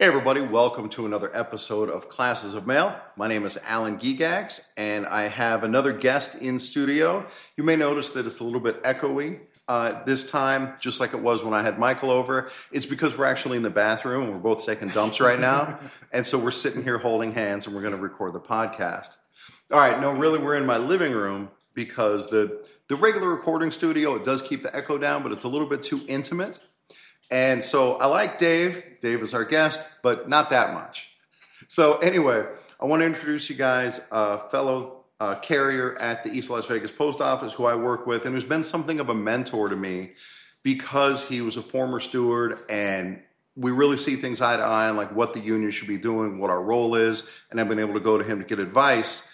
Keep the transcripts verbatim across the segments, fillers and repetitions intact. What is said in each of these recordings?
Hey everybody, welcome to another episode of Classes of Mail. My name is Alan Gigax, and I have another guest in studio. You may notice that it's a little bit echoey uh, this time, just like it was when I had Michael over. It's because we're actually in the bathroom. We're both taking dumps right now, and so we're sitting here holding hands, and we're going to record the podcast. All right, no, really, we're in my living room because the, the regular recording studio, it does keep the echo down, but it's a little bit too intimate. And so I like Dave. Dave is our guest, but not that much. So anyway, I want to introduce you guys a fellow uh, carrier at the East Las Vegas Post Office who I work with and who's been something of a mentor to me because he was a former steward and we really see things eye to eye on like what the union should be doing, what our role is, and I've been able to go to him to get advice.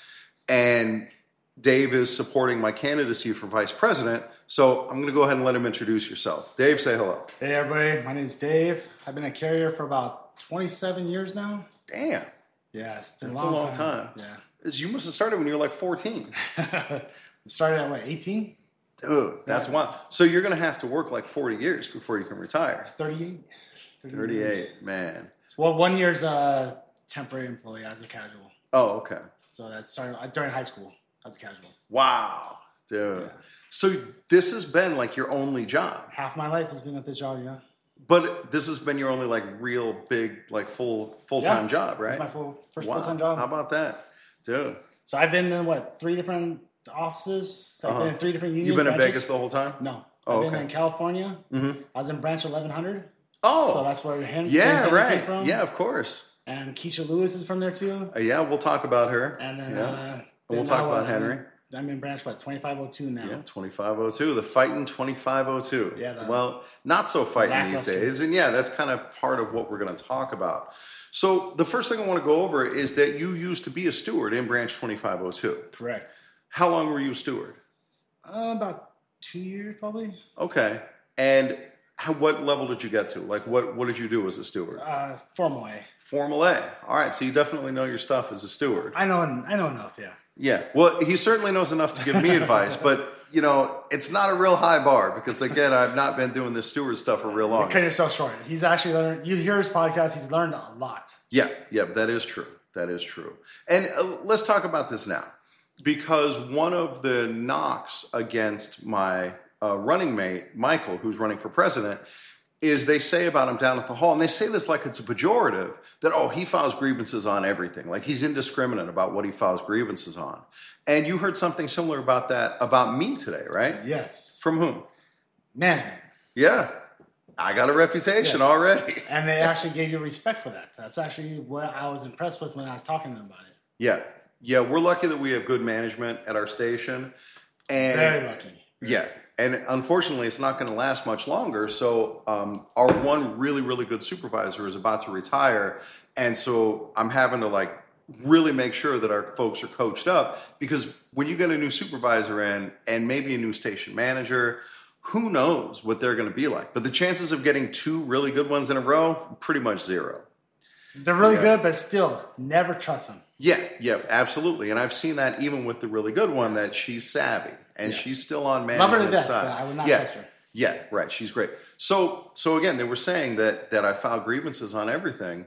And Dave is supporting my candidacy for vice president. So I'm going to go ahead and let him introduce yourself. Dave, say hello. Hey, everybody. My name's Dave. I've been a carrier for about twenty-seven years now. Damn. Yeah, it's been That's a long, a long time. time. Yeah. It's, you must have started when you were like fourteen. It started at, what, eighteen? Dude, that's yeah. wild. So you're going to have to work like forty years before you can retire. thirty-eight. thirty-eight, years. man. Well, one year's a temporary employee as a casual. Oh, okay. So that started during high school as a casual. Wow, dude. Yeah. So this has been like your only job. Half my life has been at this job, yeah. But this has been your only like real big, like full full-time yeah. job, right? It's my full, first wow. full-time job. How about that? Dude. So I've been in, what, three different offices? I've Uh-huh. been in three different unions. You've been in branches. Vegas the whole time? No. Oh, I've been okay. in California. Mm-hmm. I was in branch eleven hundred. Oh. So that's where Hen- yeah, James Henry right. came from. Yeah, of course. And Keisha Lewis is from there too. Uh, yeah, we'll talk about her. And then, yeah. uh, and then we'll talk now, about uh, Henry. I'm in branch, what, twenty-five oh two now. Yeah, twenty-five oh two, the fighting twenty-five oh two. Yeah, the, well, not so fighting these lackluster. days. And yeah, that's kind of part of what we're going to talk about. So the first thing I want to go over is that you used to be a steward in branch twenty-five oh two. Correct. How long were you a steward? Uh, about two years, probably. Okay. And how, what level did you get to? Like, what, what did you do as a steward? Uh, formal A. Formal A. All right, so you definitely know your stuff as a steward. I know, I know enough, yeah. Yeah, well, he certainly knows enough to give me advice, but, you know, it's not a real high bar because, again, I've not been doing this steward stuff for real long. You cut yourself short. He's actually learned, you hear his podcast, he's learned a lot. Yeah, yeah, that is true. That is true. And uh, let's talk about this now because one of the knocks against my uh, running mate, Michael, who's running for president, is they say about him down at the hall, and they say this like it's a pejorative, that, oh, he files grievances on everything. Like he's indiscriminate about what he files grievances on. And you heard something similar about that about me today, right? Yes. From whom? Management. Yeah. I got a reputation Yes. already. And they actually gave you respect for that. That's actually what I was impressed with when I was talking to them about it. Yeah. Yeah, we're lucky that we have good management at our station. And Very lucky. yeah. And unfortunately, it's not going to last much longer. So um, our one really, really good supervisor is about to retire. And so I'm having to like really make sure that our folks are coached up because when you get a new supervisor in and maybe a new station manager, who knows what they're going to be like. But the chances of getting two really good ones in a row, pretty much zero. They're really Yeah. good, but still, never trust them. Yeah, yeah, absolutely. And I've seen that even with the really good one that she's savvy and Yes. she's still on Love her to management's death, side. but I would not yeah. trust her. Yeah, right. She's great. So, so again, they were saying that that I file grievances on everything,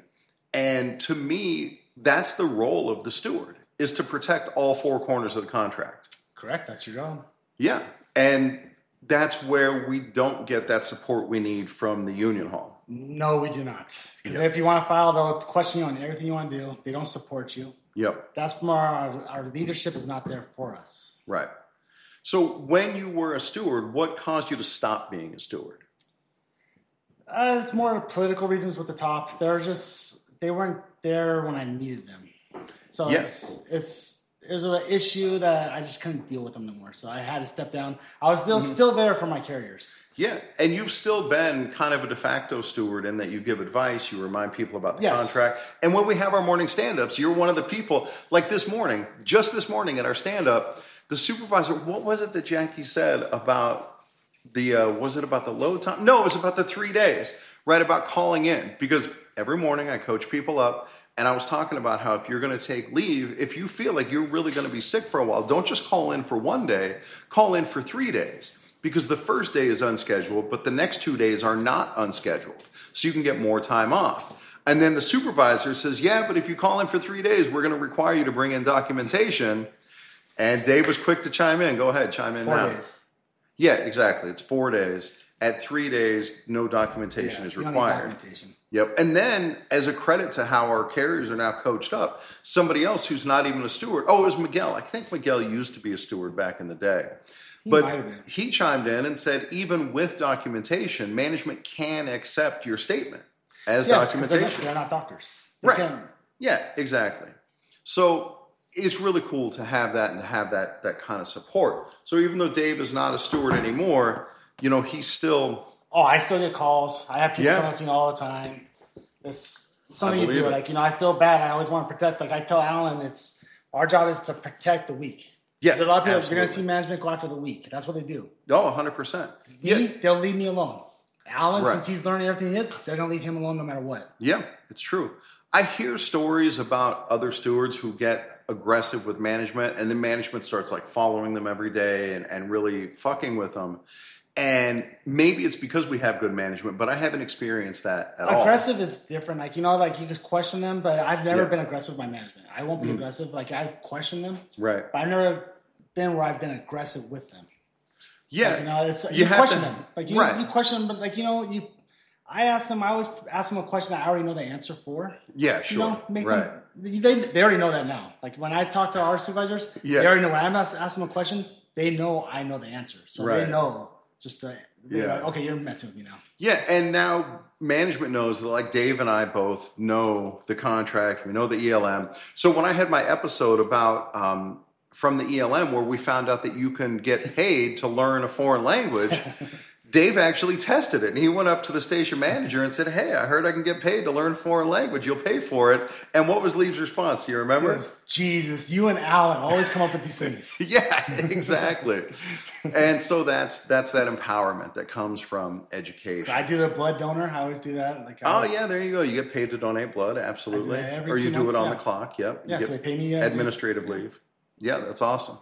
and to me, that's the role of the steward is to protect all four corners of the contract. Correct. That's your job. Yeah, and that's where we don't get that support we need from the union hall. No, we do not. Because Yeah. if you want to file, they'll question you on everything you want to do. They don't support you. Yep. That's more our, our leadership is not there for us. Right. So when you were a steward, what caused you to stop being a steward? Uh, it's more political reasons with the top. They're just they weren't there when I needed them. So Yeah. it's it's it was an issue that I just couldn't deal with them anymore. So I had to step down. I was still Mm-hmm. still there for my carriers. Yeah, and you've still been kind of a de facto steward in that you give advice, you remind people about the Yes. contract. And when we have our morning stand-ups, you're one of the people, like this morning, just this morning at our stand-up, the supervisor, what was it that Jackie said about the, uh, was it about the load time? No, it was about the three days, right, about calling in. Because every morning I coach people up, and I was talking about how if you're going to take leave, if you feel like you're really going to be sick for a while, don't just call in for one day, call in for three days. Because the first day is unscheduled, but the next two days are not unscheduled. So you can get more time off. And then the supervisor says, yeah, but if you call in for three days, we're going to require you to bring in documentation. And Dave was quick to chime in. Go ahead, chime It's in four now. days. Yeah, exactly. It's four days. At three days, no documentation Yeah, is you don't need required. documentation. Yep. And then, as a credit to how our carriers are now coached up, somebody else who's not even a steward. Oh, it was Miguel. I think Miguel used to be a steward back in the day. He But might have been. he chimed in and said, even with documentation, management can accept your statement as Yes, 'cause documentation. They're not, they're not doctors. They Right. can't- Yeah, exactly. So it's really cool to have that and to have that that kind of support. So even though Dave is not a steward anymore, you know, he's still Oh, I still get calls. I have people Yeah. contacting me all the time. It's something I you believe do. it. Like, you know, I feel bad. I always want to protect. Like I tell Alan, it's our job is to protect the weak. Yeah, There's a lot of people, you're absolutely. going to see management go after the weak. That's what they do. oh, one hundred percent. Me, Yeah, they'll leave me alone. Alan, Right. since he's learning everything he is, they're going to leave him alone no matter what. yeah, it's true. I hear stories about other stewards who get aggressive with management, and then management starts like following them every day and, and really fucking with them. And maybe it's because we have good management, but I haven't experienced that at all. Aggressive is different. Like, you know, like you just question them, but I've never Yeah. been aggressive with my management. I won't be Mm. aggressive. Like, I've questioned them, Right. but I've never been where I've been aggressive with them. Yeah. Like, you know, it's, You you, have question to- them. Like, you, right. you question them, but like, you know, you, I ask them, I always ask them a question that I already know the answer for. Yeah, You sure. know, make right. them, they, they already know that now. Like, when I talk to our supervisors, Yeah. they already know when I'm ask, ask them a question, they know I know the answer. So Right. they know just to, they're Yeah. like, okay, you're messing with me now. Yeah, and now management knows that, like Dave and I both know the contract, we know the E L M. So when I had my episode about um, from the E L M where we found out that you can get paid to learn a foreign language, Dave actually tested it. And he went up to the station manager and said, hey, I heard I can get paid to learn a foreign language. You'll pay for it. And what was Lee's response? Do you remember? Yes, Jesus, you and Alan always come up with these things. Yeah, exactly. And so that's that's that empowerment that comes from education. So I do the blood donor. I always do that. Like, I Oh always- yeah, there you go. You get paid to donate blood, absolutely. I do that every Or you two do it months, on yeah. the clock. Yep. You Yeah, get so they pay me uh, administrative leave. Yeah, that's awesome.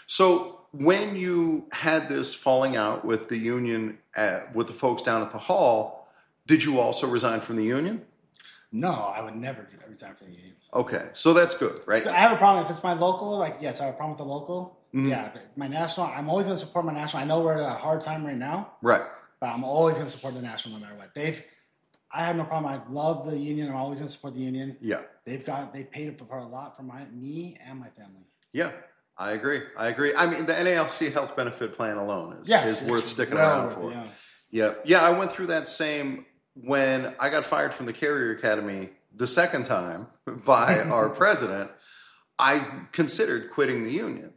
So when you had this falling out with the union, at, with the folks down at the hall, did you also resign from the union? No, I would never do that. Resign from the union. Okay, so that's good, right? So I have a problem if it's my local. Like, yes, I have a problem with the local. Mm-hmm. Yeah, but my national, I'm always going to support my national. I know we're at a hard time right now, Right. but I'm always going to support the national no matter what. They've, I have no problem. I love the union. I'm always going to support the union. Yeah. They've got, they paid for a lot for my, me and my family. Yeah. I agree. I agree. I mean, the N A L C health benefit plan alone is, Yes, is worth it's sticking well around worth for. it, yeah. Yeah. Yeah, I went through that same when I got fired from the Carrier Academy the second time by our president. I considered quitting the union.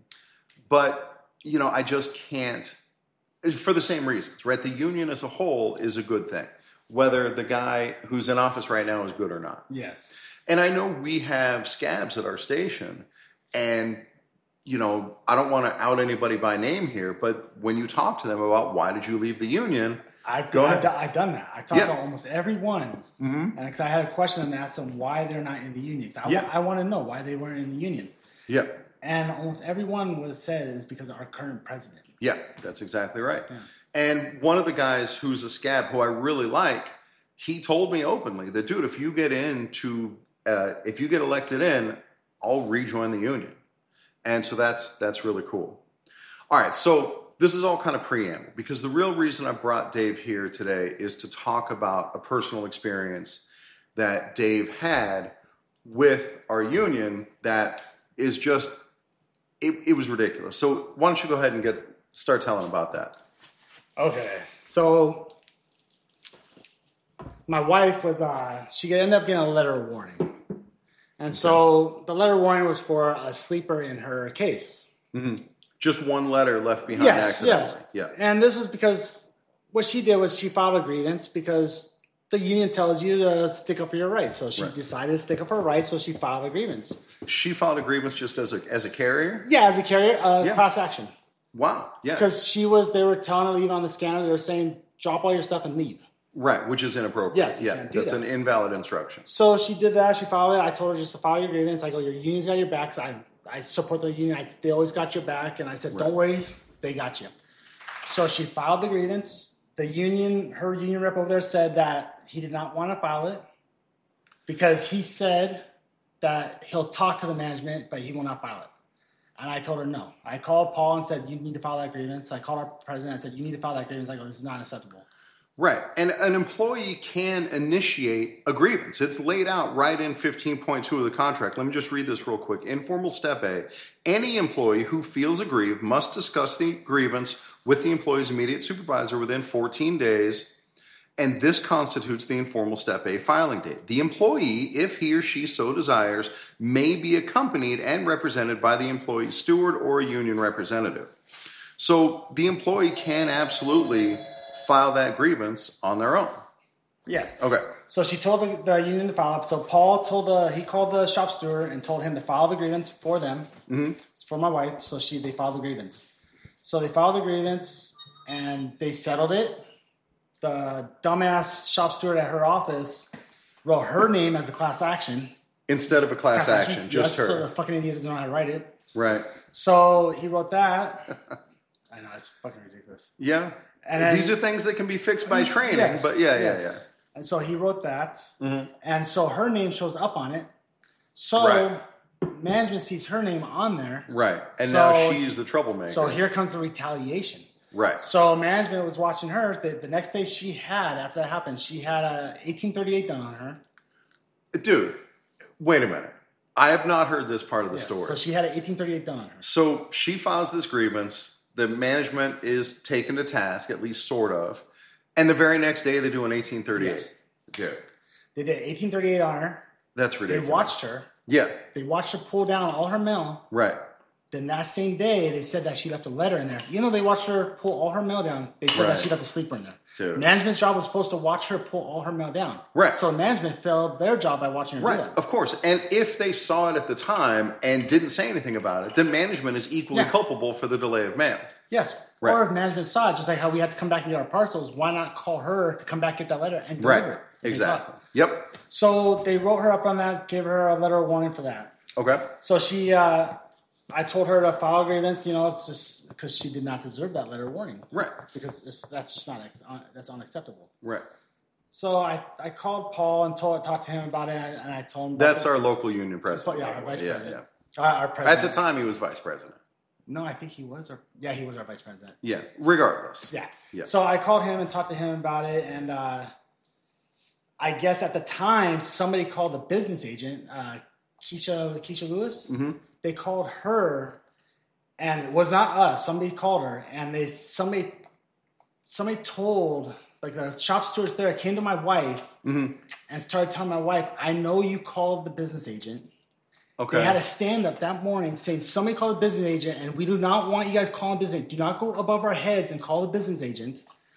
But, you know, I just can't, for the same reasons, right? The union as a whole is a good thing, whether the guy who's in office right now is good or not. Yes. And I know we have scabs at our station, and you know, I don't want to out anybody by name here, but when you talk to them about why did you leave the union, I, Go I've, ahead. done, I've done that. I talked Yeah. to almost everyone, mm-hmm. and because I had a question and asked them why they're not in the union. 'Cause I, Yeah. I want to know why they weren't in the union. yeah, And almost everyone was said is because of our current president. yeah, that's exactly right. And one of the guys who's a scab who I really like, he told me openly that, dude, if you get into, uh, if you get elected in, I'll rejoin the union. And so that's that's really cool. All right, so this is all kind of preamble because the real reason I brought Dave here today is to talk about a personal experience that Dave had with our union that is just, it, it was ridiculous. So why don't you go ahead and get start telling about that? Okay. So my wife was, uh, she ended up getting a letter of warning. And so the letter of warning was for a sleeper in her case. Mm-hmm. Just one letter left behind Yes, accidentally. yes. Yeah. And this was because what she did was she filed a grievance because the union tells you to stick up for your rights. So she Right. decided to stick up for her rights, so she filed a grievance. She filed a grievance just as a as a carrier? Yeah, as a carrier, uh, Yeah. class action. Wow. Yeah. Because she was, they were telling her to leave on the scanner. They were saying, drop all your stuff and leave. Right, which is inappropriate. Yes, you yeah, can't do that's that. an invalid instruction. So she did that. She filed it. I told her just to file your grievance. I go, your union's got your back. 'Cause I, I support the union. I, they always got your back. And I said, don't worry, they got you. So she filed the grievance. The union, her union rep over there said that he did not want to file it. because he said that he'll talk to the management, but he will not file it. And I told her no. I called Paul and said, you need to file that grievance. I called our president. I said, you need to file that grievance. I go, this is not acceptable. Right. And an employee can initiate a grievance. It's laid out right in fifteen point two of the contract. Let me just read this real quick. Informal step A. Any employee who feels aggrieved must discuss the grievance with the employee's immediate supervisor within fourteen days. And this constitutes the informal step A filing date. The employee, if he or she so desires, may be accompanied and represented by the employee's steward or a union representative. So the employee can absolutely file that grievance on their own. Yes. Okay. So she told the, the union to file it. So Paul told the he called the shop steward and told him to file the grievance for them. Mm-hmm. It's for my wife. So she they filed the grievance. So they filed the grievance and they settled it. The dumbass shop steward at her office wrote her name as a class action. Instead of a class, class action, action, just yes, her. So the fucking idiot doesn't know how to write it. Right. So he wrote that. I know, it's fucking ridiculous. Yeah. And then, these are things that can be fixed by training, yes, but yeah, yes. yeah, yeah. And so he wrote that, mm-hmm. and so her name shows up on it. So right. management sees her name on there. Right. And so, now she's the troublemaker. So here comes the retaliation. Right. So management was watching her. The, the next day she had, after that happened, she had a eighteen thirty-eight done on her. Dude, wait a minute. I have not heard this part of the yes, story. So she had an eighteen thirty-eight done on her. So she files this grievance. The management is taken to task, at least sort of. And the very next day, they do an eighteen thirty-eight. Yes. Dude. They did eighteen thirty-eight on her. That's ridiculous. They watched her. Yeah. They watched her pull down all her mail. Right. Then that same day, they said that she left a letter in there. You know, they watched her pull all her mail down. They said right. that she left a sleeper in there. Dude. Management's job was supposed to watch her pull all her mail down. Right. So management failed their job by watching her right. do that. Of course. And if they saw it at the time and didn't say anything about it, then management is equally yeah. culpable for the delay of mail. Yes. Right. Or if management saw it, just like how we had to come back and get our parcels, why not call her to come back, get that letter, and deliver right. it? Exactly. Yep. So they wrote her up on that, gave her a letter of warning for that. Okay. So she, uh, I told her to file a grievance. You know, it's just because she did not deserve that letter of warning. Right. Because it's, that's just not that's unacceptable. Right. So I, I called Paul and told talked to him about it, and I told him that's that. our local union president. Yeah, our vice yeah, president. Yeah. Our, our president. At the time, he was vice president. No, I think he was. Our, yeah, he was our vice president. Yeah. Regardless. Yeah. Yeah. So I called him and talked to him about it, and uh, I guess at the time somebody called the business agent, uh, Keisha Keisha Lewis. Mm-hmm. They called her. And it was not us. Somebody called her, and they somebody somebody told like the shop stewards there came to my wife mm-hmm. and started telling my wife, "I know you called the business agent." Okay. They had a stand up that morning saying somebody called the business agent, and we do not want you guys calling business agent. Do not go above our heads and call the business agent.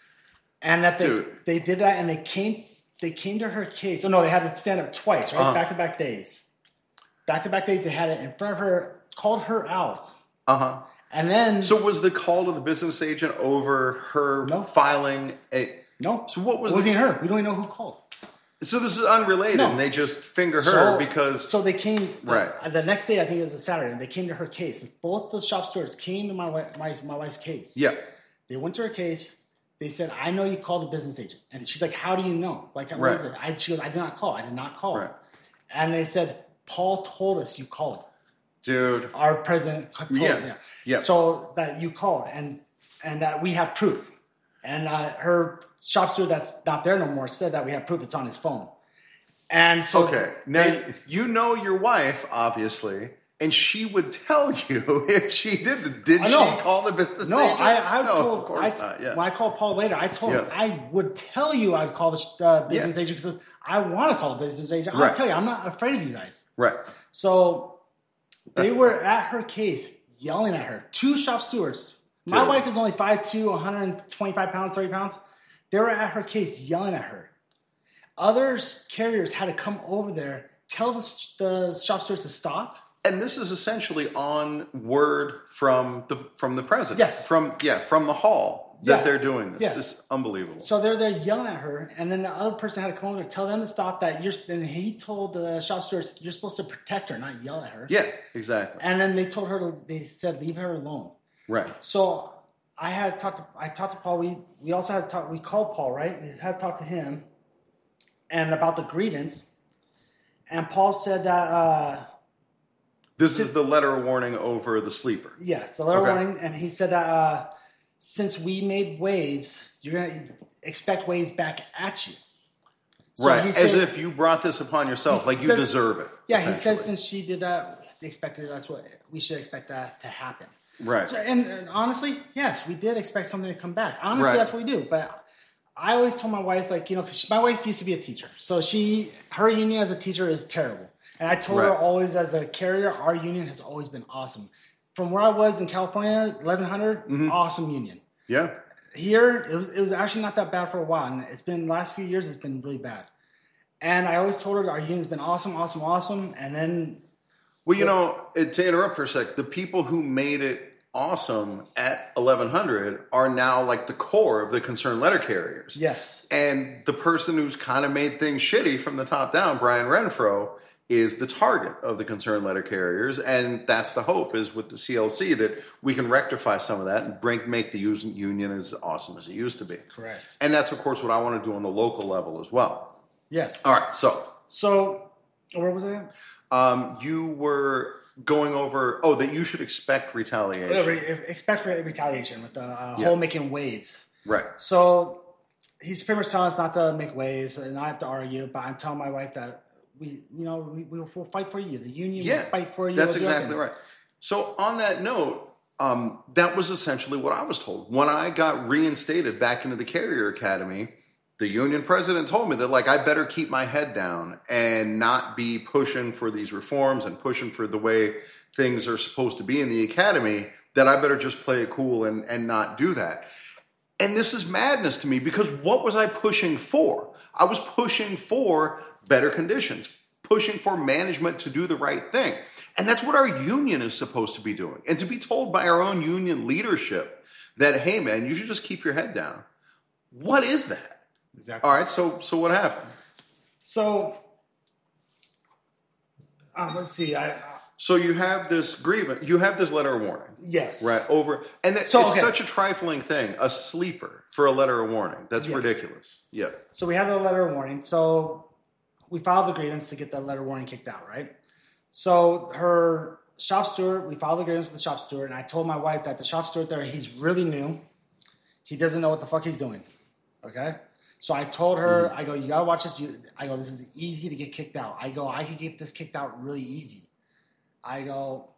And that they Dude. they did that, and they came they came to her case. Oh no, they had to stand up twice, right? Uh-huh. Back to back days, back to back days. They had it in front of her, called her out. Uh huh. And then, so was the call to the business agent over her no. filing a? No. So what was? It wasn't the, her. We don't even know who called. So this is unrelated, No. and they just finger her So- because. So they came. Right. The, the next day, I think it was a Saturday, and they came to her case. Both the shop stewards came to my wife, my, my wife's case. Yeah. They went to her case. They said, "I know you called the business agent," and she's like, "How do you know? Like, what Right. is it?" I, she goes, "I did not call. I did not call." Right. And they said, "Paul told us you called." Dude. Our president told Yeah. yeah. Yeah. So that you called, and and that we have proof. And uh, her shop steward that's not there no more said that we have proof. It's on his phone. And so Okay. Now they- you know your wife, obviously, and she would tell you if she did. Did I know. she call the business No, agent? I, I no, told. of course I, not. Yeah. When I called Paul later, I told him Yeah. I would tell you I'd call the uh, business Yeah. agent because I want to call the business agent. I'll Right. tell you, I'm not afraid of you guys. Right. So they were at her case yelling at her. Two shop stewards. My Dude. wife is only five two, one hundred twenty-five pounds, thirty pounds. They were at her case yelling at her. Other carriers had to come over there, tell the, the shop stewards to stop. And this is essentially on word from the from the president. Yes. From yeah, from the hall that Yeah. they're doing this. Yes. This is unbelievable. So they're there yelling at her, and then the other person had to come over there, tell them to stop. That you're. And he told the shop stewards, "You're supposed to protect her, not yell at her." Yeah, exactly. And then they told her to. They said, "Leave her alone." Right. So I had talked to. I talked to Paul. We we also had to talk. We called Paul, right? We had to talk to him, and about the grievance. and Paul said that. Uh, This is the letter of warning over the sleeper. Yes, the letter Okay. warning, and he said that uh, since we made waves, you're gonna expect waves back at you. So right, he as said- if you brought this upon yourself, He's- like you the- deserve it. Yeah, he said essentially. since she did that, they expected that's what we should expect that to happen. Right. So, and, and honestly, yes, we did expect something to come back. Honestly, Right. that's what we do. But I always told my wife, like, you know, because my wife used to be a teacher, so she her union as a teacher is terrible. And I told her Right. always, as a carrier, our union has always been awesome. From where I was in California, eleven hundred, Mm-hmm. awesome union. Yeah. Here, it was it was actually not that bad for a while, and it's been last few years, it's been really bad. And I always told her our union's been awesome, awesome, awesome. And then Well, you know, uh, to interrupt for a sec, the people who made it awesome at eleven hundred are now like the core of the concerned letter carriers. yes, And the person who's kind of made things shitty from the top down, Brian Renfro, is the target of the concerned letter carriers. And that's the hope is with the C L C that we can rectify some of that and bring, make the us- union as awesome as it used to be. correct. And that's, of course, what I want to do on the local level as well. Yes. All right, so So, where was I at? um, you were going over, oh, that you should expect retaliation. Uh, re- expect re- retaliation with the uh, Yeah. whole making waves. Right. So he's pretty much telling us not to make waves and not to argue. But I'm telling my wife that we, you know, we will we'll fight for you. The union Yeah, will fight for you. that's We'll do exactly everything. right. So on that note, um, that was essentially what I was told. When I got reinstated back into the Carrier Academy, the union president told me that, like, I better keep my head down and not be pushing for these reforms and pushing for the way things are supposed to be in the academy, that I better just play it cool and, and not do that. And this is madness to me because what was I pushing for? I was pushing for better conditions, pushing for management to do the right thing. And that's what our union is supposed to be doing. And to be told by our own union leadership that, hey, man, you should just keep your head down. What is that? Exactly. All right, so so what happened? So, uh, let's see. I uh, So you have this grievance, you have this letter of warning, yes. right? Over, and that, So, it's okay. such a trifling thing, a sleeper for a letter of warning. That's Yes. ridiculous. Yeah. So we have the letter of warning. So we filed the grievance to get the letter of warning kicked out, right? So her shop steward, we filed the grievance with the shop steward, and I told my wife that the shop steward there, he's really new. He doesn't know what the fuck he's doing. Okay? So I told her, I go, you gotta watch this. You, I go, this is easy to get kicked out. I go, I could get this kicked out really easy. I go,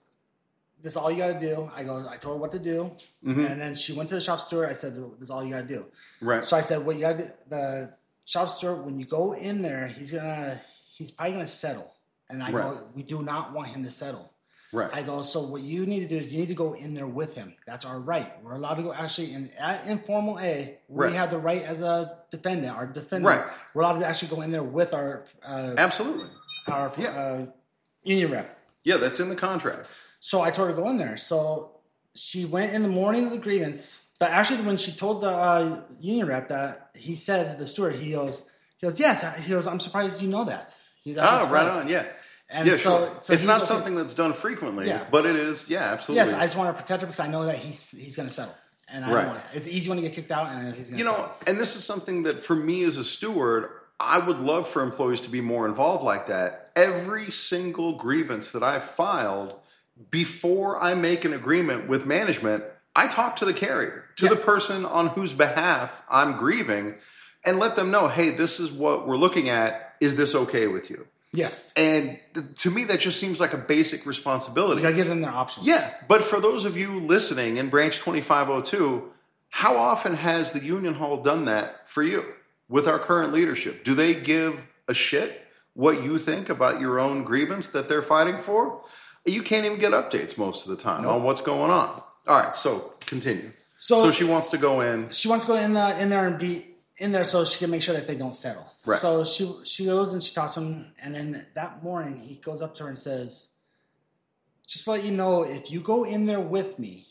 this is all you gotta do. I go, I told her what to do. And then she went to the shop steward. I said, this is all you gotta do. Right. So I said, what you gotta do, the shop steward, when you go in there, he's gonna, he's probably gonna settle. And I Right. go, we do not want him to settle. Right. I go, so what you need to do is you need to go in there with him. That's our right. We're allowed to go actually in at informal A. We Right. have the right as a defendant, our defendant. Right. We're allowed to actually go in there with our uh, Absolutely. our Yeah. uh, union rep. Yeah, that's in the contract. So I told her to go in there. So she went in the morning of the grievance. But actually, when she told the uh, union rep that, he said, the steward, he goes, he goes, yes. He goes, I'm surprised you know that. He's actually Oh, right surprised. on. Yeah. And yeah, so, sure. so it's he's not okay. something that's done frequently, Yeah. but it is. Yeah, absolutely. Yes, I just want to protect her because I know that he's he's going to settle, and I Right. don't want it. It's easy when you get kicked out, and I know he's going to You know, settle. and this is something that for me as a steward, I would love for employees to be more involved like that. Every single grievance that I've filed, before I make an agreement with management, I talk to the carrier, to Yeah. the person on whose behalf I'm grieving, and let them know, hey, this is what we're looking at. Is this okay with you? Yes, And th- to me, that just seems like a basic responsibility. you got to give them their options. Yeah, but for those of you listening in Branch twenty-five oh two, how often has the Union Hall done that for you with our current leadership? Do they give a shit what you think about your own grievance that they're fighting for? You can't even get updates most of the time on what's going on. All right, so continue. So- So she wants to go in. She wants to go in the, in there and be in there so she can make sure that they don't settle. Right. So she she goes and she talks to him, and then that morning he goes up to her and says, "Just to let you know, if you go in there with me,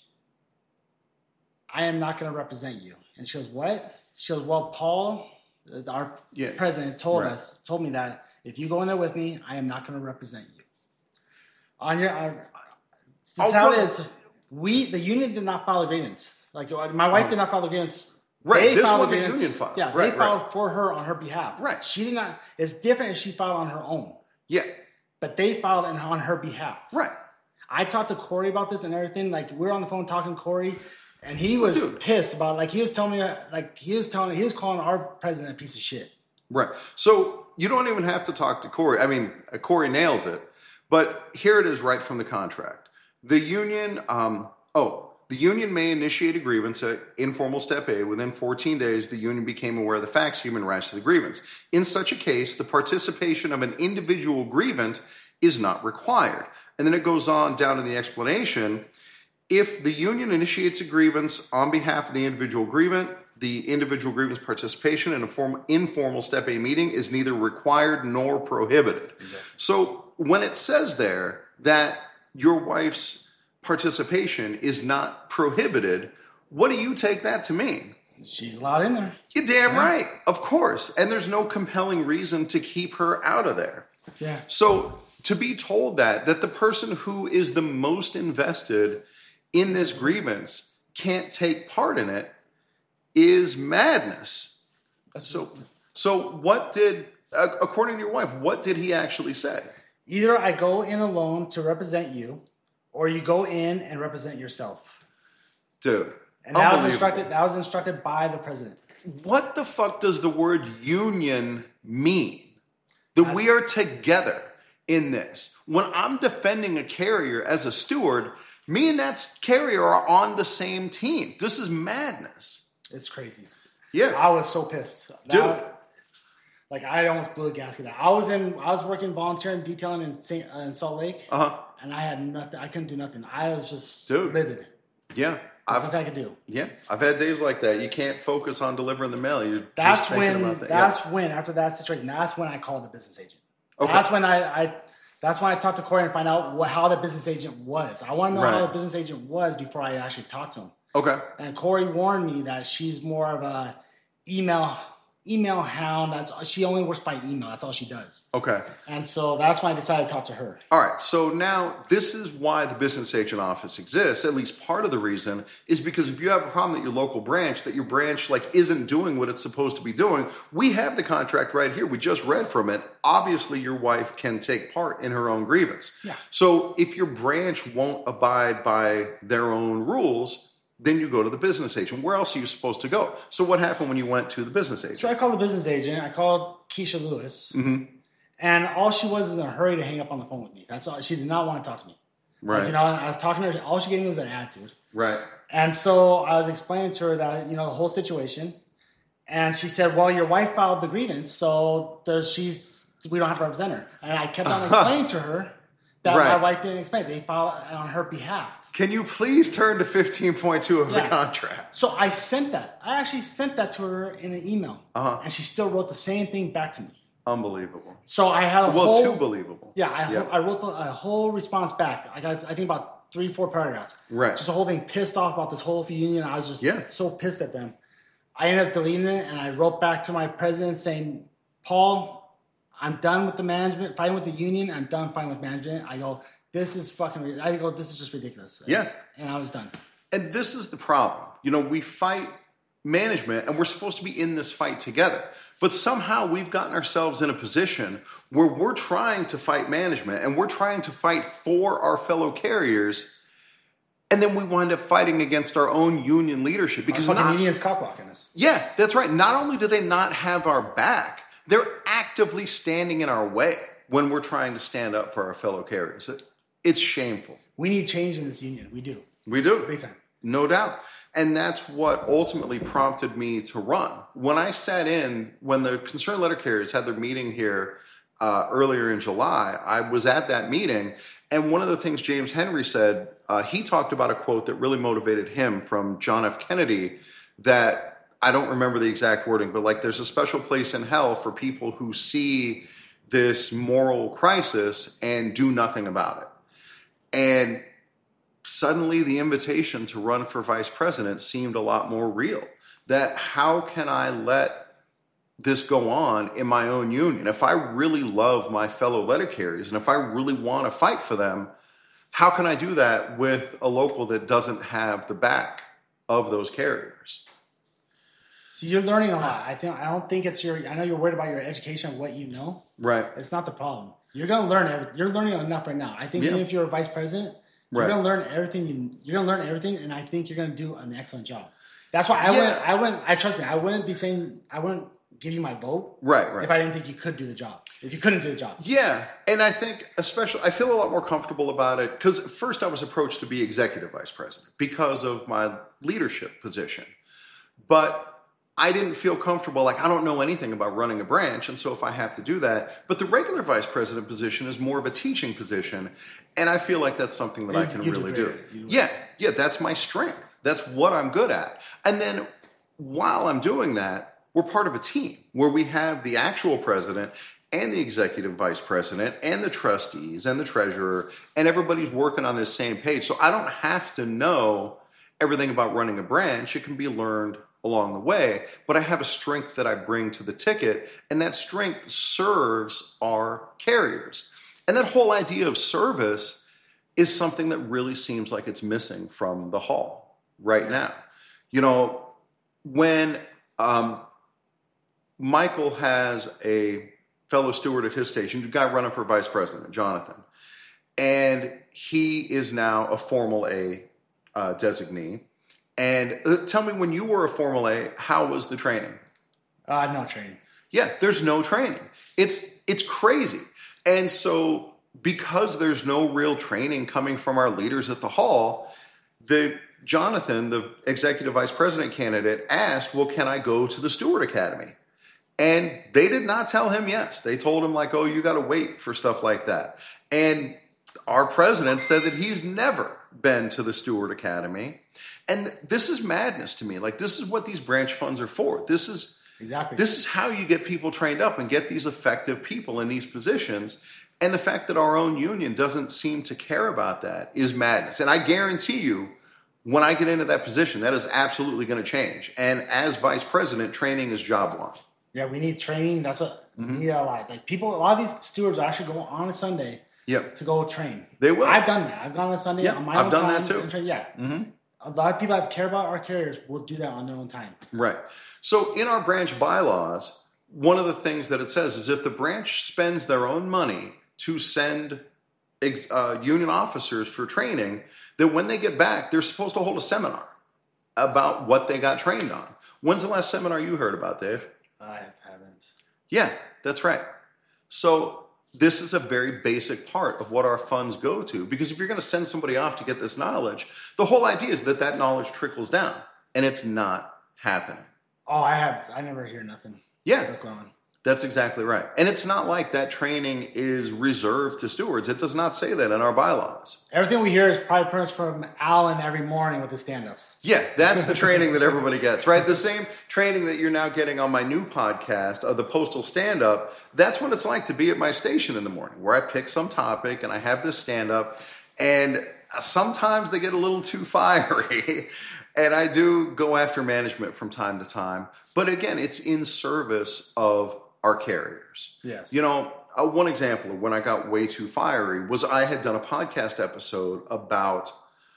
I am not going to represent you." And she goes, "What?" She goes, "Well, Paul, our Yeah. president, told Right. us, told me that if you go in there with me, I am not going to represent you." On your, on, this Oh, is how what- it is. We, the union, did not file a grievance. Like my wife did not file a grievance. Right, They this filed one a the grievance. union filed. Yeah, Right, they filed right. for her on her behalf. Right. She did not. It's different if she filed on her own. Yeah. But they filed it on her behalf. Right. I talked to Corey about this and everything. Like, we were on the phone talking to Corey, and he was Dude. pissed about, like, he was telling me, like, he was telling, he was calling our president a piece of shit. Right. So you don't even have to talk to Corey. I mean, Corey nails it. But here it is right from the contract. The union, um, oh, the union may initiate a grievance at informal step A. Within fourteen days, the union became aware of the facts, human rights to the grievance. In such a case, the participation of an individual grievant is not required. And then it goes on down in the explanation. If the union initiates a grievance on behalf of the individual grievant, the individual grievance participation in a form, informal step A meeting is neither required nor prohibited. Exactly. So when it says there that your wife's participation is not prohibited, what do you take that to mean? She's allowed in there. You're damn yeah. right. Of course. And there's no compelling reason to keep her out of there. Yeah. So to be told that, that the person who is the most invested in this grievance can't take part in it is madness. That's so, so what did, according to your wife, what did he actually say? Either I go in alone to represent you, or you go in and represent yourself. Dude. And that was instructed, that was instructed by the president. What the fuck does the word union mean? That That's, we are together in this. When I'm defending a carrier as a steward, me and that carrier are on the same team. This is madness. It's crazy. Yeah. I was so pissed. Dude. That, like, I almost blew a gasket out. I was in, I was working volunteering, detailing in, Saint, uh, in Salt Lake. Uh-huh. And I had nothing. I couldn't do nothing. I was just Dude. livid. Yeah. That's what I could do. Yeah. I've had days like that. You can't focus on delivering the mail. You're that's just thinking when, about that. That's yeah. when, after that situation, that's when I called the business agent. Okay. That's when I, I, that's when I talked to Corey and find out what, how the business agent was. I want to know right. how the business agent was before I actually talked to him. Okay. And Corey warned me that she's more of a email email hound. That's she only works by email. That's all she does. Okay. And so that's why I decided to talk to her. All right. So now this is why the business agent office exists. At least part of the reason is because if you have a problem at your local branch, that your branch like isn't doing what it's supposed to be doing, we have the contract right here. We just read from it. Obviously, your wife can take part in her own grievance. Yeah. So if your branch won't abide by their own rules, then you go to the business agent. Where else are you supposed to go? So what happened when you went to the business agent? So I called the business agent. I called Keisha Lewis. Mm-hmm. And all she was is in a hurry to hang up on the phone with me. That's all. She did not want to talk to me. Right. Like, you know, I was talking to her. All she gave me was an attitude. Right. And so I was explaining to her that, you know, the whole situation. And she said, well, your wife filed the grievance, so there's she's we don't have to represent her. And I kept on explaining to her that right. my wife didn't explain. They filed it on her behalf. Can you please turn to fifteen point two of yeah. the contract? So I sent that. I actually sent that to her in an email. Uh-huh. And she still wrote the same thing back to me. Unbelievable. So I had a well, whole... Well, too believable. Yeah, I, yeah. I wrote the, a whole response back. I got, I think, about three, four paragraphs. Right. Just a whole thing, pissed off about this whole union. I was just yeah. so pissed at them. I ended up deleting it, and I wrote back to my president saying, Paul, I'm done with the management, fighting with the union. I'm done fighting with management. I go... This is fucking, I go, this is just ridiculous. Yeah. And I was done. And this is the problem. You know, we fight management and we're supposed to be in this fight together. But somehow we've gotten ourselves in a position where we're trying to fight management and we're trying to fight for our fellow carriers. And then we wind up fighting against our own union leadership. Because our fucking not, union is cock-blocking us. Yeah, that's right. Not only do they not have our back, they're actively standing in our way when we're trying to stand up for our fellow carriers. It's shameful. We need change in this union. We do. We do. Big time. No doubt. And that's what ultimately prompted me to run. When I sat in, when the concerned letter carriers had their meeting here uh, earlier in July, I was at that meeting. And one of the things James Henry said, uh, he talked about a quote that really motivated him from John F. Kennedy that I don't remember the exact wording, but like there's a special place in hell for people who see this moral crisis and do nothing about it. And suddenly the invitation to run for vice president seemed a lot more real. That how can I let this go on in my own union? If I really love my fellow letter carriers and if I really want to fight for them, how can I do that with a local that doesn't have the back of those carriers? See, you're learning a lot. I think I don't think it's your. I know you're worried about your education of what you know. Right. It's not the problem. You're gonna learn everything. You're learning enough right now. I think Yeah. even if you're a vice president, you're Right. gonna learn everything. You, you're gonna learn everything, and I think you're gonna do an excellent job. That's why I Yeah. wouldn't. I wouldn't. I trust me. I wouldn't be saying. I wouldn't give you my vote. Right, right. If I didn't think you could do the job. If you couldn't do the job. Yeah, and I think especially I feel a lot more comfortable about it because first I was approached to be executive vice president because of my leadership position, but I didn't feel comfortable. Like I don't know anything about running a branch, and so if I have to do that, but the regular vice president position is more of a teaching position, and I feel like that's something that I You- can you do really great. do. You do Yeah, yeah, that's my strength. That's what I'm good at, and then while I'm doing that, we're part of a team where we have the actual president and the executive vice president and the trustees and the treasurer, and everybody's working on this same page. So I don't have to know everything about running a branch. It can be learned along the way, but I have a strength that I bring to the ticket, and that strength serves our carriers. And that whole idea of service is something that really seems like it's missing from the hall right now. You know, when um, Michael has a fellow steward at his station, a guy running for vice president, Jonathan, and he is now a Formal A uh, designee. And uh, tell me, when you were a Formal A, how was the training? Uh, no training. Yeah, there's no training. It's it's crazy. And so because there's no real training coming from our leaders at the hall, the Jonathan, the executive vice president candidate, asked, well, can I go to the Steward Academy? And they did not tell him yes. They told him like, oh, you got to wait for stuff like that. And our president said that he's never been to the Steward Academy. And this is madness to me. Like, this is what these branch funds are for. This is Exactly. This is how you get people trained up and get these effective people in these positions. And the fact that our own union doesn't seem to care about that is madness. And I guarantee you, when I get into that position, that is absolutely going to change. And as vice president, training is job one. Yeah, we need training. That's what Mm-hmm. we need a lot. Like people, a lot of these stewards are actually going on a Sunday Yep. to go train. They will. I've done that. I've gone on a Sunday Yeah, on my I've own done time that too. and train. Yeah. Mm-hmm. A lot of people that care about our carriers will do that on their own time. Right. So in our branch bylaws, one of the things that it says is if the branch spends their own money to send uh, union officers for training, that when they get back, they're supposed to hold a seminar about what they got trained on. When's the last seminar you heard about, Dave? I haven't. Yeah, that's right. So this is a very basic part of what our funds go to, because if you're going to send somebody off to get this knowledge, the whole idea is that that knowledge trickles down, and it's not happening. Oh, I have. I never hear nothing. Yeah, What's going on? that's exactly right. And it's not like that training is reserved to stewards. It does not say that in our bylaws. Everything we hear is probably pretty much from Alan every morning with his stand-ups. Yeah, that's the training that everybody gets, right? The same training that you're now getting on my new podcast, uh, the Postal Stand-Up. That's what it's like to be at my station in the morning, where I pick some topic and I have this stand-up. And sometimes they get a little too fiery. And I do go after management from time to time. But again, it's in service of our carriers. Yes. You know, uh, one example of when I got way too fiery was I had done a podcast episode about,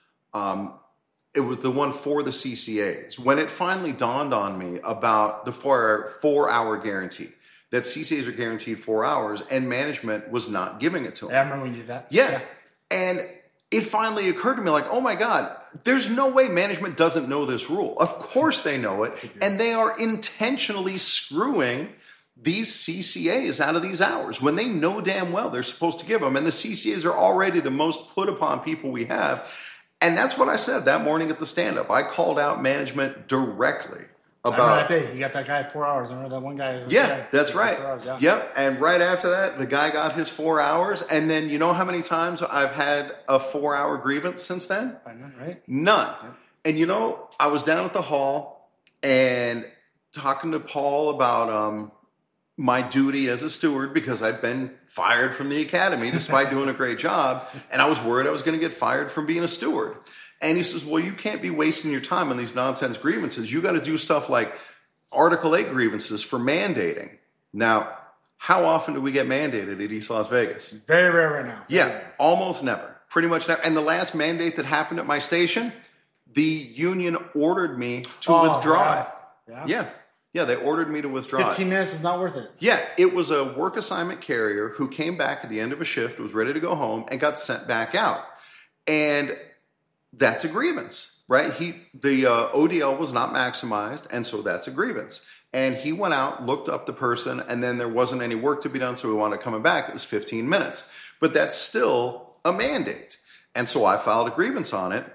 um, it was the one for the C C As. When it finally dawned on me about the four, four hour guarantee, that C C As are guaranteed four hours and management was not giving it to them. Yeah, I remember when you did that. Yeah. And it finally occurred to me like, oh my God, there's no way management doesn't know this rule. Of course they know it. And they are intentionally screwing these C C As out of these hours when they know damn well they're supposed to give them. And the C C As are already the most put upon people we have. And that's what I said that morning at the stand-up. I called out management directly I remember about... that day. You got that guy at four hours. I remember that one guy. Who was Yeah, there. that's He said right. four hours, yeah. Yep. And right after that, the guy got his four hours. And then you know how many times I've had a four-hour grievance since then? I know, right? None. And you know, I was down at the hall and talking to Paul about um, my duty as a steward because I'd been fired from the academy despite doing a great job. And I was worried I was going to get fired from being a steward. And he says, well, you can't be wasting your time on these nonsense grievances. You got to do stuff like Article eight grievances for mandating. Now, how often do we get mandated at East Las Vegas? Very rare right now. Very Yeah, rare. almost never. Pretty much never. And the last mandate that happened at my station, the union ordered me to Oh, withdraw yeah. it. Yeah. Yeah. Yeah, they ordered me to withdraw it. fifteen minutes is not worth it. Yeah, it was a work assignment carrier who came back at the end of a shift, was ready to go home, and got sent back out. And that's a grievance, right? He the uh, O D L was not maximized, and so that's a grievance. And he went out, looked up the person, and then there wasn't any work to be done, so he wanted coming back. It was fifteen minutes. But that's still a mandate. And so I filed a grievance on it.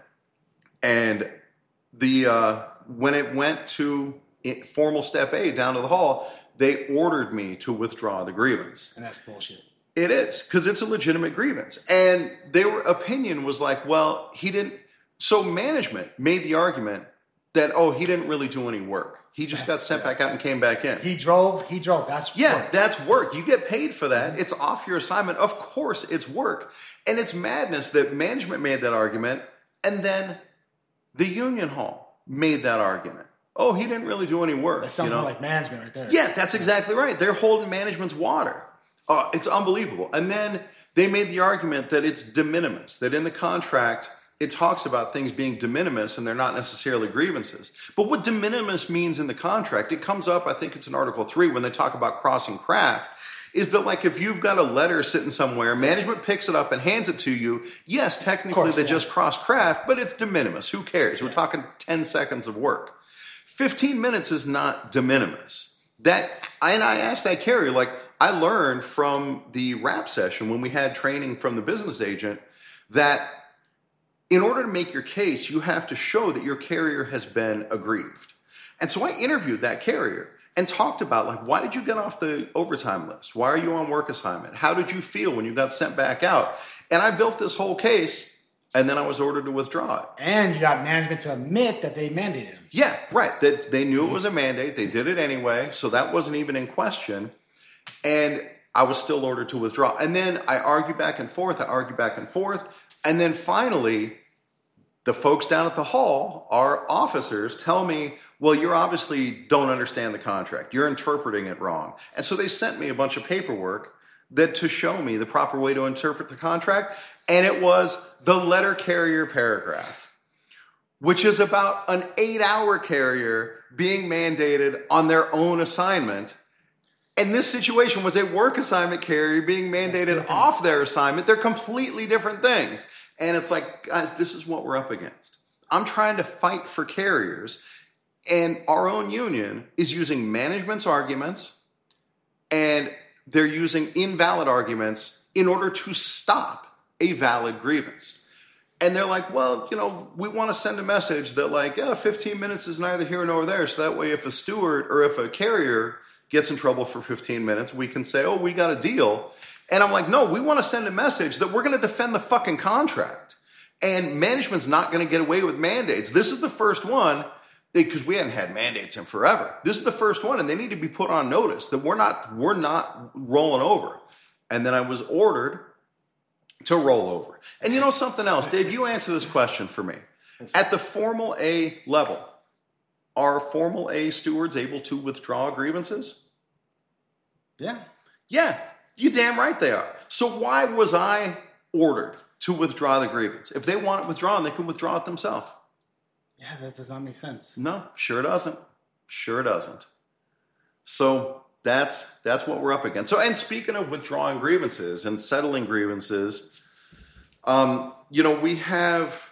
And the uh, when it went to formal step A down to the hall, they ordered me to withdraw the grievance. And that's bullshit. It is, because it's a legitimate grievance. And their opinion was like, well, he didn't. So management made the argument that, oh, he didn't really do any work. He just that's, got sent yeah. back out and came back in. He drove, he drove. That's Yeah, work. that's work. You get paid for that. It's off your assignment. Of course, it's work. And it's madness that management made that argument, and then the union hall made that argument. Oh, he didn't really do any work. That sounds you know? more like management right there. Yeah, that's exactly right. They're holding management's water. Uh, it's unbelievable. And then they made the argument that it's de minimis, that in the contract, it talks about things being de minimis and they're not necessarily grievances. But what de minimis means in the contract, it comes up, I think it's in Article three, when they talk about crossing craft, is that like if you've got a letter sitting somewhere, management picks it up and hands it to you, yes, technically course, they yeah. just crossed craft, but it's de minimis. Who cares? Yeah. We're talking ten seconds of work. fifteen minutes is not de minimis. That, and I asked that carrier, like, I learned from the wrap session when we had training from the business agent that in order to make your case, you have to show that your carrier has been aggrieved. And so I interviewed that carrier and talked about, like, why did you get off the overtime list? Why are you on work assignment? How did you feel when you got sent back out? And I built this whole case, and then I was ordered to withdraw it. And you got management to admit that they mandated him. Yeah, right. That they knew it was a mandate. They did it anyway, so that wasn't even in question. And I was still ordered to withdraw. And then I argued back and forth. I argued back and forth. And then finally, the folks down at the hall, our officers, tell me, well, you obviously don't understand the contract. You're interpreting it wrong. And so they sent me a bunch of paperwork that to show me the proper way to interpret the contract. And it was the letter carrier paragraph, which is about an eight-hour carrier being mandated on their own assignment. And this situation was a work assignment carrier being mandated off their assignment. They're completely different things. And it's like, guys, this is what we're up against. I'm trying to fight for carriers, and our own union is using management's arguments, and they're using invalid arguments in order to stop a valid grievance. And they're like, well, you know, we want to send a message that like, yeah, fifteen minutes is neither here nor there. So that way if a steward or if a carrier gets in trouble for fifteen minutes, we can say, oh, we got a deal. And I'm like, no, we want to send a message that we're going to defend the fucking contract. And management's not going to get away with mandates. This is the first one, because we hadn't had mandates in forever. This is the first one, and they need to be put on notice that we're not, we're not rolling over. And then I was ordered to roll over. And you know something else, Dave, you answer this question for me. At the Formal A level, are Formal A stewards able to withdraw grievances? Yeah. Yeah. You damn right they are. So why was I ordered to withdraw the grievance? If they want it withdrawn, they can withdraw it themselves. Yeah, that does not make sense. No, sure doesn't. Sure doesn't. So that's that's what we're up against. So, and speaking of withdrawing grievances and settling grievances, um, you know, we have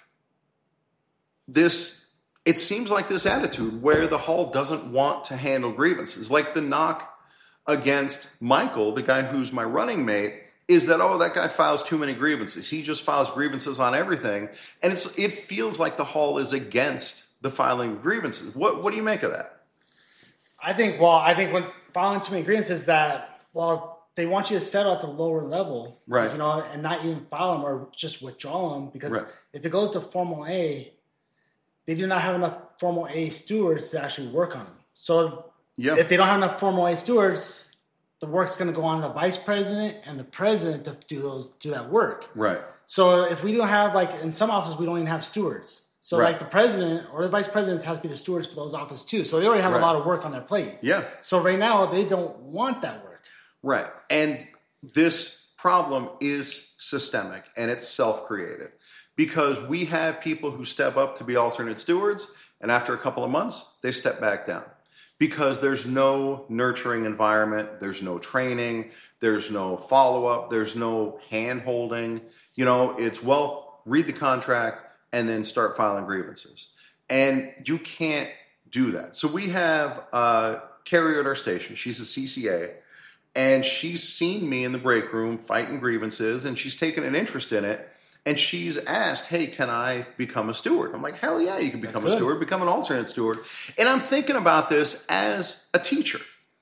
this, it seems like this attitude where the hall doesn't want to handle grievances. Like the knock against Michael, the guy who's my running mate, is that, oh, that guy files too many grievances. He just files grievances on everything. And it's it feels like the hall is against the filing of grievances. What what do you make of that? I think, well, I think when filing too many grievances that, well, they want you to settle at the lower level. Right. You know, and not even file them or just withdraw them. Because right. if it goes to Formal A, they do not have enough Formal A stewards to actually work on them. So yeah. if they don't have enough Formal A stewards, the work's going to go on to the vice president and the president to do those do that work. Right. So if we don't have, like, in some offices, we don't even have stewards. So right. like the president or the vice president has to be the stewards for those offices too. So they already have right. a lot of work on their plate. Yeah. So right now they don't want that work. Right. And this problem is systemic and it's self-created because we have people who step up to be alternate stewards, and after a couple of months, they step back down. because there's no nurturing environment, there's no training, there's no follow-up, there's no hand-holding. You know, it's, well, read the contract and then start filing grievances. And you can't do that. So we have uh, Carrie at our station. She's a C C A, and she's seen me in the break room fighting grievances, and she's taken an interest in it. And she's asked, hey, can I become a steward? I'm like, hell yeah, you can become a steward, become an alternate steward. And I'm thinking about this as a teacher.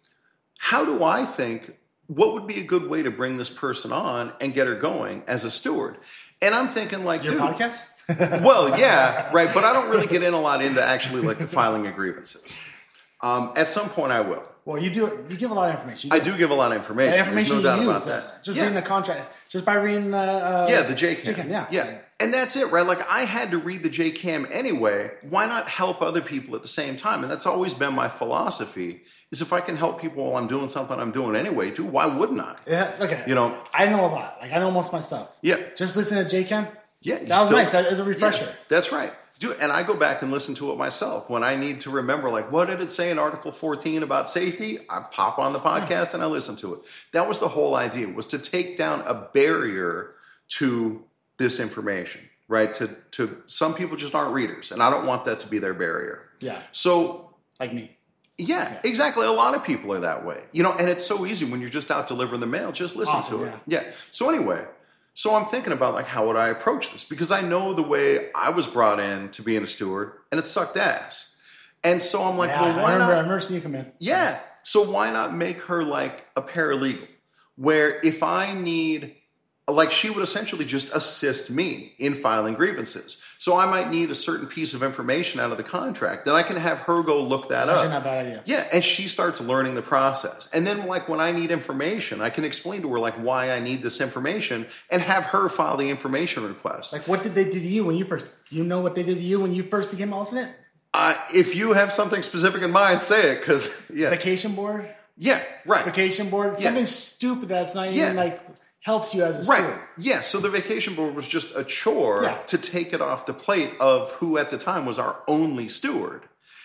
How do I think, what would be a good way to bring this person on and get her going as a steward? And I'm thinking like, Your dude. podcast? Well, yeah, right. But I don't really get in a lot into actually like the filing of grievances. Um, at some point I will. Well, you do. You give a lot of information. I do give a lot of information. The information There's no you doubt use, about uh, that. just Yeah. reading the contract, just by reading the uh, Yeah, the J CAM. J CAM, yeah. Yeah. And that's it, right? Like, I had to read the J CAM anyway. Why not help other people at the same time? And that's always been my philosophy, is if I can help people while I'm doing something I'm doing anyway, dude, why wouldn't I? Yeah, okay. You know? I know a lot. Like, I know most of my stuff. Yeah. Just listening to J CAM, Yeah. you that was still- nice. That was a refresher. Yeah, that's right. Dude, and I go back and listen to it myself when I need to remember, like, what did it say in Article fourteen about safety? I pop on the podcast and I listen to it. That was the whole idea, was to take down a barrier to this information, right? To, to some people just aren't readers, and I don't want that to be their barrier. Yeah. So, Like me. yeah, yeah, exactly. A lot of people are that way. You know, and it's so easy when you're just out delivering the mail, just listen Awesome, to it. yeah. Yeah. So anyway, so I'm thinking about, like, how would I approach this? Because I know the way I was brought in to being a steward, and it sucked ass. And so I'm like, Yeah, well, I why remember, not? I remember seeing you come in. Yeah. So why not make her like a paralegal, where if I need, like, she would essentially just assist me in filing grievances. So I might need a certain piece of information out of the contract, then I can have her go look that That's up. actually not a bad idea. Yeah, and she starts learning the process. And then, like, when I need information, I can explain to her, like, why I need this information and have her file the information request. Like, what did they do to you when you first, do you know what they did to you when you first became alternate? Uh, if you have something specific in mind, say it, because, yeah. Vacation board? Yeah, right. Vacation board? Yeah. Something stupid that's not even, Yeah. like, helps you as a Right. steward. Yeah. So the vacation board was just a chore Yeah. to take it off the plate of who at the time was our only steward.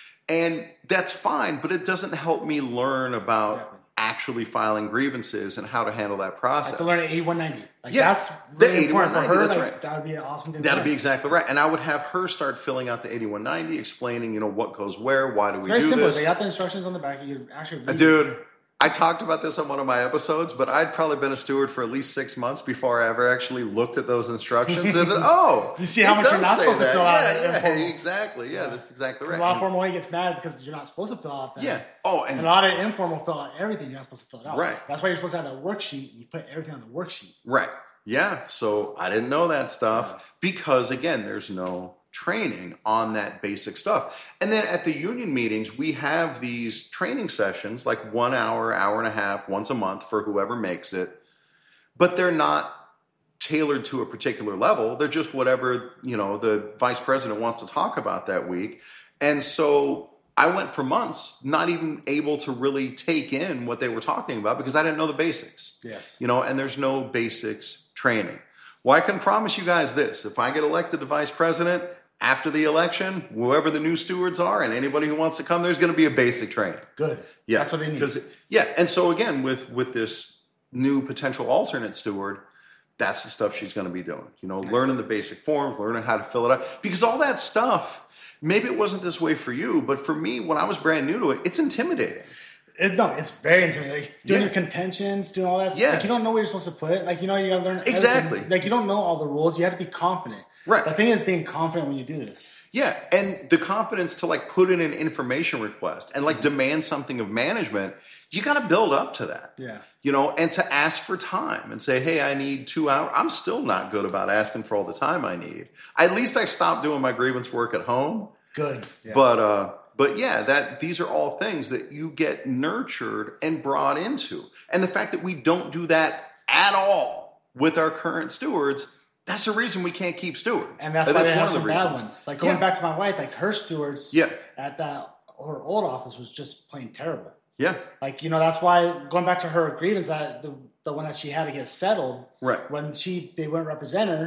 And that's fine, but it doesn't help me learn about Exactly. actually filing grievances and how to handle that process. To learn at eighty-one ninety. Like, Yeah, that's the really important for eighty-one ninety, her. that's Like, right. that would be an awesome thing to That'd learn. be exactly right. And I would have her start filling out the eighty-one ninety, explaining, you know, what goes where, why do It's we very do simple. this. They got the instructions on the back. You can actually read Dude, I talked about this on one of my episodes, but I'd probably been a steward for at least six months before I ever actually looked at those instructions. And said, oh, You see how it much you're does not say supposed to that. fill out Yeah, at yeah, informal. exactly. Yeah, that's exactly right. A lot of And- formal gets mad because you're not supposed to fill out that. yeah. Oh, and And a lot of informal fill out everything. You're not supposed to fill it out. Right. That's why you're supposed to have that worksheet. You put everything on the worksheet. right. Yeah. So I didn't know that stuff because, again, there's no training on that basic stuff. And then at the union meetings, we have these training sessions, like one hour, hour and a half, once a month for whoever makes it. But they're not tailored to a particular level. They're just whatever, you know, the vice president wants to talk about that week. And so I went for months not even able to really take in what they were talking about because I didn't know the basics. Yes. You know, and there's no basics training. Well, I can promise you guys this. If I get elected to vice president after the election, whoever the new stewards are and anybody who wants to come, there's going to be a basic training. Good. Yeah. That's what they need. 'Cause- yeah. And so again, with, with this new potential alternate steward, that's the stuff she's going to be doing. You know, learning the basic forms, learning how to fill it out. Because all that stuff, maybe it wasn't this way for you, but for me, when I was brand new to it, it's intimidating. It, no, it's very intimidating. Like, doing Yeah. your contentions, doing all that stuff. Yeah. Like, you don't know where you're supposed to put it. Like, you know, you got to learn everything. Exactly. Like, you don't know all the rules. You have to be confident. Right. The thing is being confident when you do this. Yeah, and the confidence to like put in an information request and like demand something of management, you got to build up to that. Yeah. You know, and to ask for time and say, hey, I need two hours. I'm still not good about asking for all the time I need. At least I stopped doing my grievance work at home. Good. Yeah. But uh, but yeah, that these are all things that you get nurtured and brought into. And the fact that we don't do that at all with our current stewards, that's the reason we can't keep stewards. And that's why they have one of some the bad reasons. ones. Like, going Yeah. back to my wife, like, her stewards Yeah. at that, her old office was just plain terrible. Yeah, Like, you know, that's why, going back to her grievance, that the, the one that she had to get settled, right. when she they wouldn't represent her,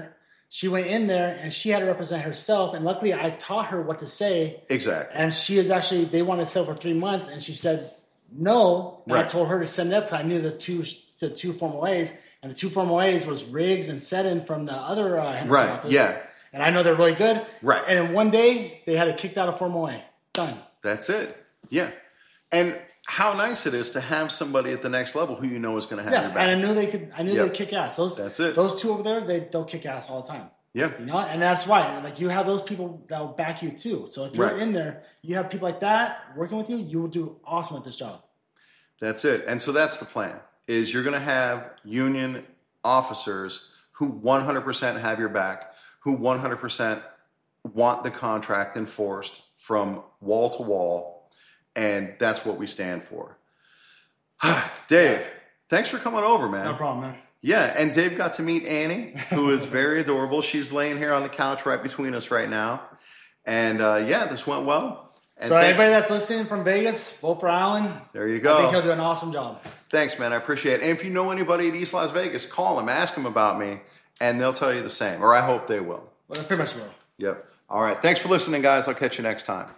She went in there and she had to represent herself. And luckily, I taught her what to say. Exactly. And she is actually, they wanted to sell for three months. And she said no. And Right. I told her to send it up because I knew the two the two formal A's. And the two formal A's was Riggs and Seddon from the other uh, Henderson Right, office. yeah. And I know they're really good. Right. And in one day, they had it kicked out of formal A. Done. That's it. Yeah. And how nice it is to have somebody at the next level who you know is going to have Yes, your back. and I knew they could. I knew Yep. they'd kick ass. Those That's it. Those two over there, they they'll kick ass all the time. Yeah. You know, and that's why, like, you have those people that will back you too. So if you're Right. in there, you have people like that working with you. You will do awesome at this job. That's it. And so that's the plan, is you're going to have union officers who one hundred percent have your back, who one hundred percent want the contract enforced from wall to wall, and that's what we stand for. Dave, thanks for coming over, man. No problem, man. Yeah, and Dave got to meet Annie, who is very adorable. She's laying here on the couch right between us right now. And uh, yeah, this went well. And So thanks- everybody that's listening from Vegas, vote for Alan. There you I go. think he'll do an awesome job. Thanks, man. I appreciate it. And if you know anybody at East Las Vegas, call them, ask them about me, and they'll tell you the same. Or I hope they will. Well, I pretty much will. Yep. All right. Thanks for listening, guys. I'll catch you next time.